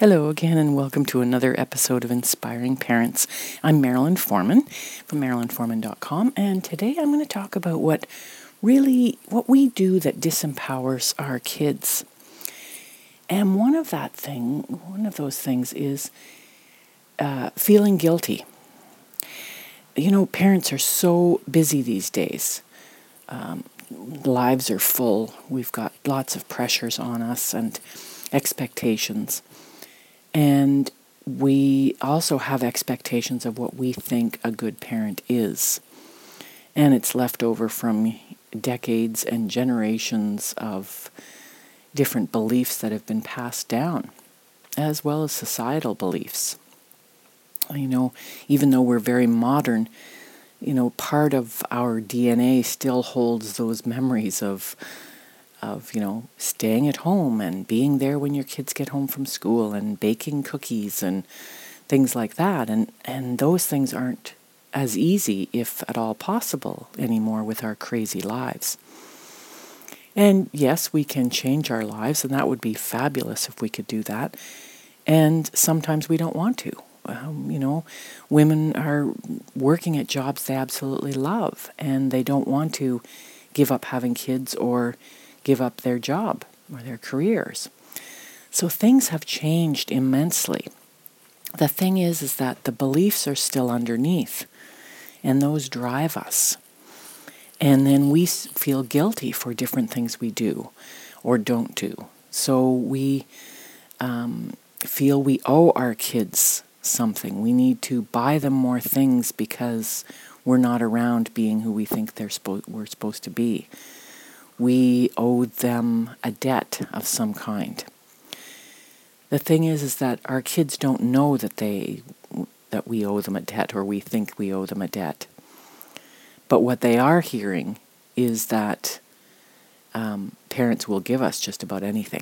Hello again, and welcome to another episode of Inspiring Parents. I'm Marilyn Foreman from MarilynForeman.com, and today I'm going to talk about what we do that disempowers our kids. And one of those things is feeling guilty. You know, parents are so busy these days. Lives are full. We've got lots of pressures on us and expectations. And we also have expectations of what we think a good parent is. And it's left over from decades and generations of different beliefs that have been passed down, as well as societal beliefs. You know, even though we're very modern, part of our DNA still holds those memories of staying at home and being there when your kids get home from school and baking cookies and things like that. And those things aren't as easy, if at all possible, anymore with our crazy lives. And yes, we can change our lives, and that would be fabulous if we could do that. And sometimes we don't want to. Women are working at jobs they absolutely love, and they don't want to give up having kids or give up their job or their careers. So things have changed immensely. The thing is that the beliefs are still underneath, and those drive us. And then we feel guilty for different things we do or don't do. So we feel we owe our kids something. We need to buy them more things because we're not around being who we think we're supposed to be. We owe them a debt of some kind. The thing is that our kids don't know that we owe them a debt, or we think we owe them a debt. But what they are hearing is that parents will give us just about anything.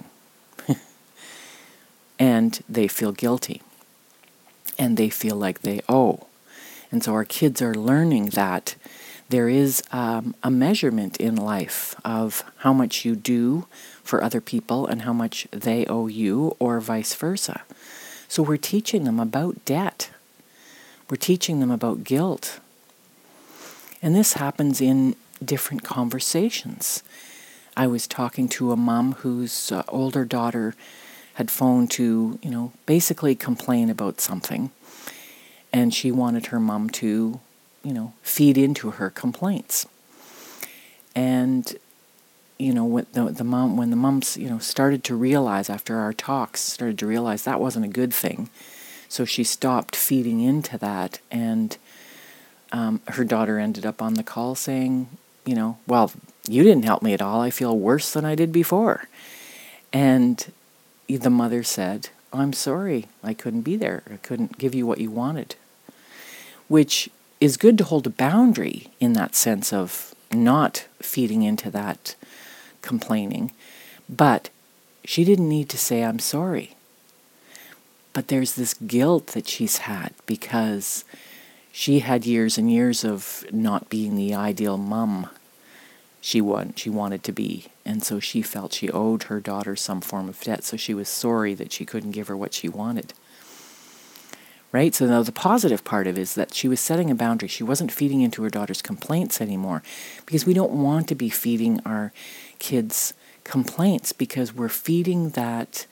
And they feel guilty. And they feel like they owe. And so our kids are learning that there is a measurement in life of how much you do for other people and how much they owe you, or vice versa. So we're teaching them about debt. We're teaching them about guilt. And this happens in different conversations. I was talking to a mom whose older daughter had phoned to, basically complain about something. And she wanted her mom to feed into her complaints. And, when the moms, started to realize after our talks, that wasn't a good thing. So she stopped feeding into that. And her daughter ended up on the call saying, well, you didn't help me at all. I feel worse than I did before. And the mother said, I'm sorry, I couldn't be there. I couldn't give you what you wanted. Which is good to hold a boundary in that sense of not feeding into that complaining. But she didn't need to say, I'm sorry. But there's this guilt that she's had because she had years and years of not being the ideal mom she wanted to be. And so she felt she owed her daughter some form of debt. So she was sorry that she couldn't give her what she wanted. Right? So now the positive part of it is that she was setting a boundary. She wasn't feeding into her daughter's complaints anymore, because we don't want to be feeding our kids complaints, because we're feeding that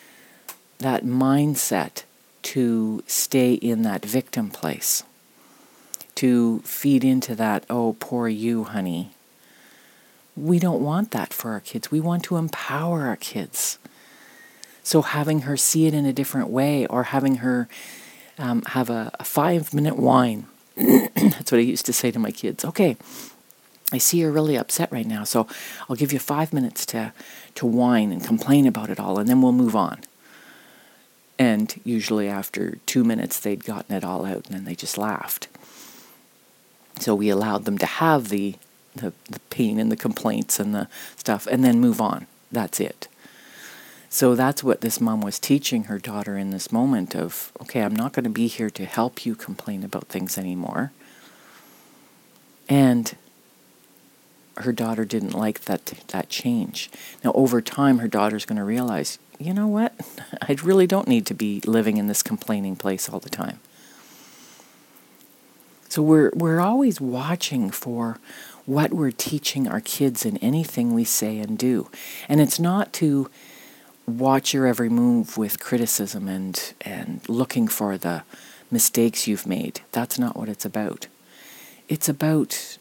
mindset to stay in that victim place, to feed into that, oh, poor you, honey. We don't want that for our kids. We want to empower our kids. So having her see it in a different way, or having her have a 5-minute whine. That's what I used to say to my kids. Okay, I see you're really upset right now, so I'll give you 5 minutes to whine and complain about it all, and then we'll move on. And usually after 2 minutes, they'd gotten it all out, and then they just laughed. So we allowed them to have the pain and the complaints and the stuff, and then move on. That's it. So that's what this mom was teaching her daughter in this moment of, okay, I'm not going to be here to help you complain about things anymore. And her daughter didn't like that change. Now, over time, her daughter's going to realize, you know what? I really don't need to be living in this complaining place all the time. So we're always watching for what we're teaching our kids in anything we say and do. And it's not to watch your every move with criticism and looking for the mistakes you've made. That's not what it's about. It's about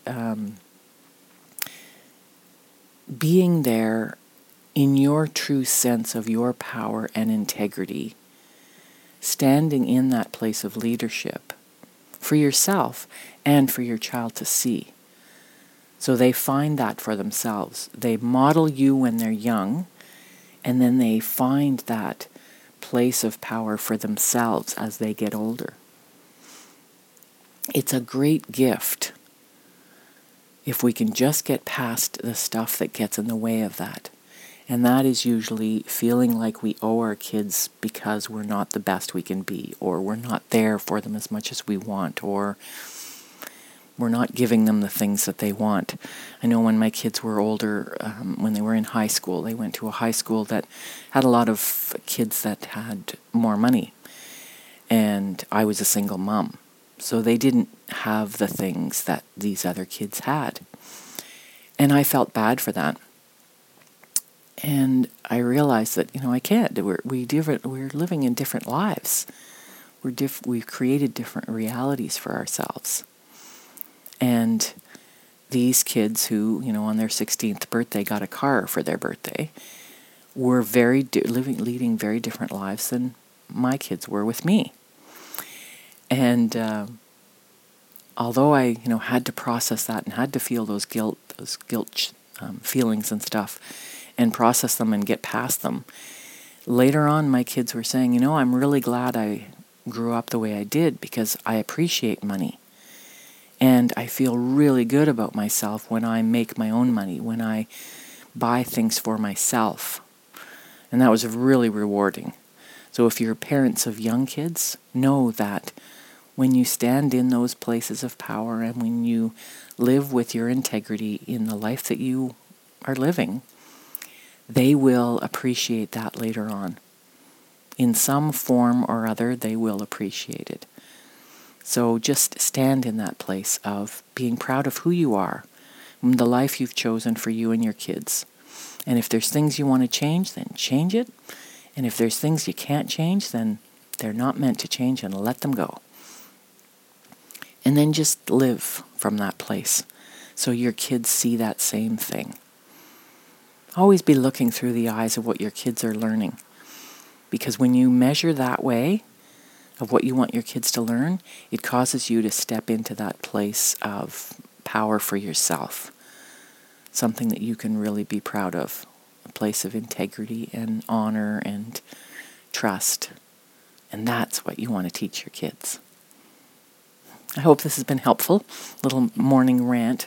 being there in your true sense of your power and integrity, standing in that place of leadership for yourself and for your child to see. So they find that for themselves. They model you when they're young, and then they find that place of power for themselves as they get older. It's a great gift if we can just get past the stuff that gets in the way of that. And that is usually feeling like we owe our kids because we're not the best we can be, or we're not there for them as much as we want, or we're not giving them the things that they want. I know when my kids were older, when they were in high school, they went to a high school that had a lot of kids that had more money. And I was a single mom. So they didn't have the things that these other kids had. And I felt bad for that. And I realized that, I can't. We're living in different lives. We've created different realities for ourselves. And these kids who, on their 16th birthday got a car for their birthday were leading very different lives than my kids were with me. And although I, had to process that and had to feel those guilt feelings and stuff, and process them and get past them, later on my kids were saying, I'm really glad I grew up the way I did because I appreciate money. And I feel really good about myself when I make my own money, when I buy things for myself. And that was really rewarding. So if you're parents of young kids, know that when you stand in those places of power and when you live with your integrity in the life that you are living, they will appreciate that later on. In some form or other, they will appreciate it. So just stand in that place of being proud of who you are, the life you've chosen for you and your kids. And if there's things you want to change, then change it. And if there's things you can't change, then they're not meant to change, and let them go. And then just live from that place so your kids see that same thing. Always be looking through the eyes of what your kids are learning. Because when you measure that way of what you want your kids to learn, it causes you to step into that place of power for yourself. Something that you can really be proud of. A place of integrity and honor and trust. And that's what you want to teach your kids. I hope this has been helpful. Little morning rant.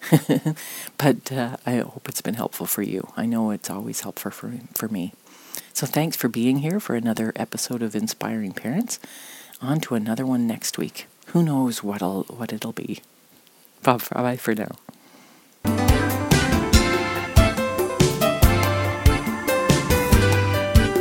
But I hope it's been helpful for you. I know it's always helpful for me. So thanks for being here for another episode of Inspiring Parents. On to another one next week. Who knows what it'll be. Bye for now.